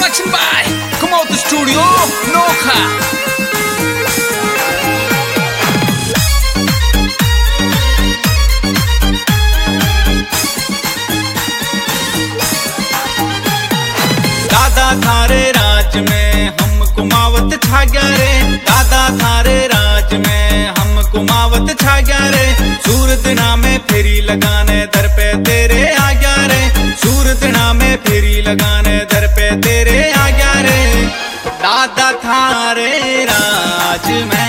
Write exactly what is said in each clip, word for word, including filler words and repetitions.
Production by Come Out the Studio, Nokha. दादा थारे राज में हम कुमावत छा गया रे, दादा थारे राज में हम कुमावत छा गया रे। सूरत नामे फेरी लगाने दर पे तेरे आ गया रे, सूरत नामे फेरी लगाने दर पे तेरे आ गया रे। दादा थारे राज में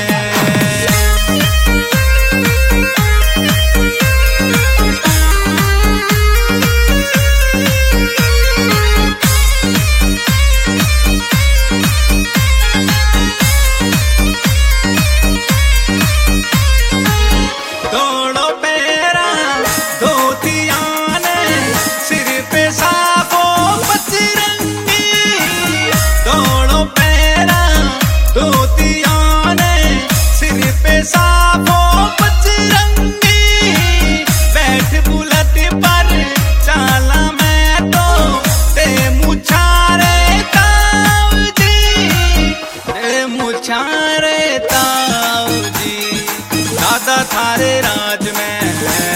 दादा थारे राज में,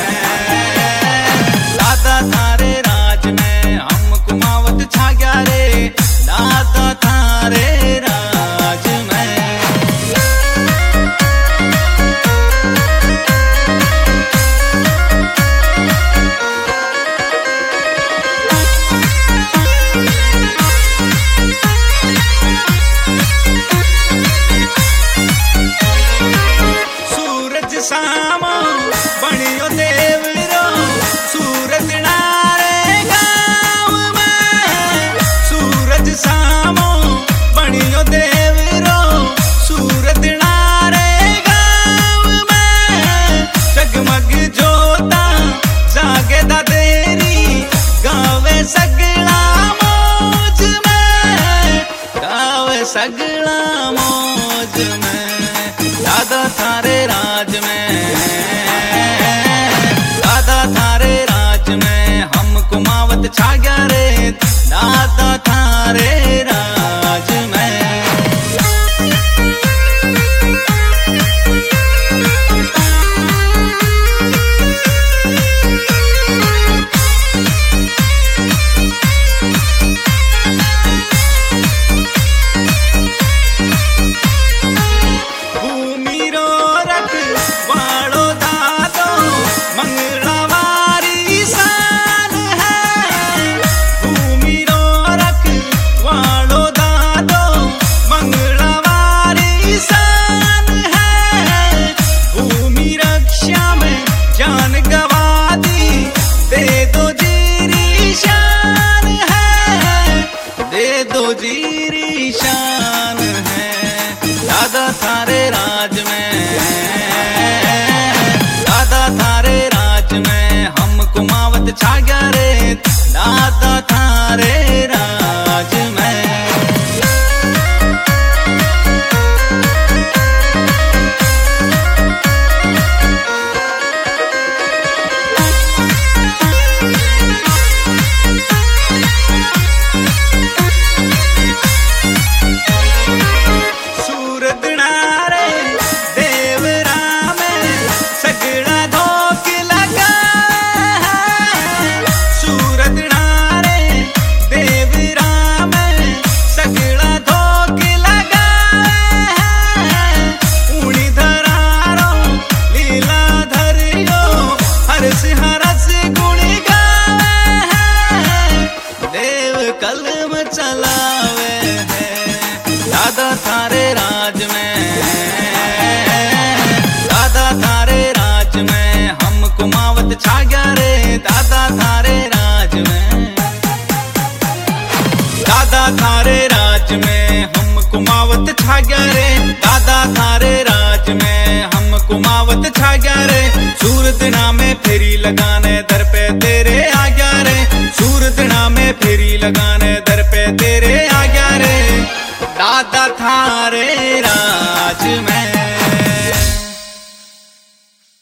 दादा थारे राज में हम कुमावत छा गया रे, दादा थारे राज में। सामो बनियो देवरो सूरज नारे गाँव में, सूरज सामो बनियो देवरो सूरज नारे गाँव में। जगमग जोता जागे दा देरी गावे सगला मौज में, गावे सगला मौज में। दादा थारे राज में, दादा थारे राज में हम कुमावत छा गया रे, दादा थारे राज में। जीरी शान है दादा थारे राज में, दादा थारे राज में हम कुमावत छा गया रे, दादा थारे राज में। कलम चलावे है दादा थारे राज में, दादा थारे राज में हम कुमावत छा गया रे, दादा थारे राज में। दादा थारे राज में हम कुमावत छा गया रे, दादा थारे राज में हम कुमावत छा गया रे। सूरत ना